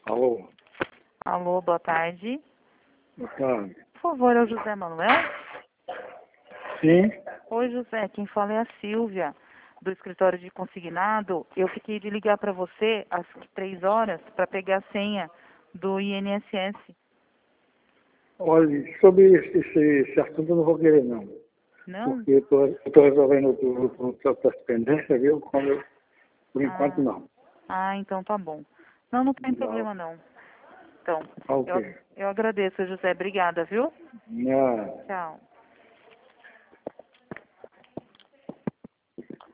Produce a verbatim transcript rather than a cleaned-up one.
Alô, Alô, boa tarde. boa tarde. Por favor, é o José Manuel? Sim, Oi, José, quem fala é a Silvia, do escritório de consignado. Eu fiquei de ligar para você às três horas para pegar a senha do I N S S. olha, sobre esse, esse, esse assunto eu não vou querer não, Não? porque eu estou resolvendo outras pendências, viu? Quando eu, por enquanto Ah, não. ah, então tá bom. Não, não tem Não. problema não. Então, Ah, eu, ok. eu agradeço, José. Obrigada, viu? Não. Tchau.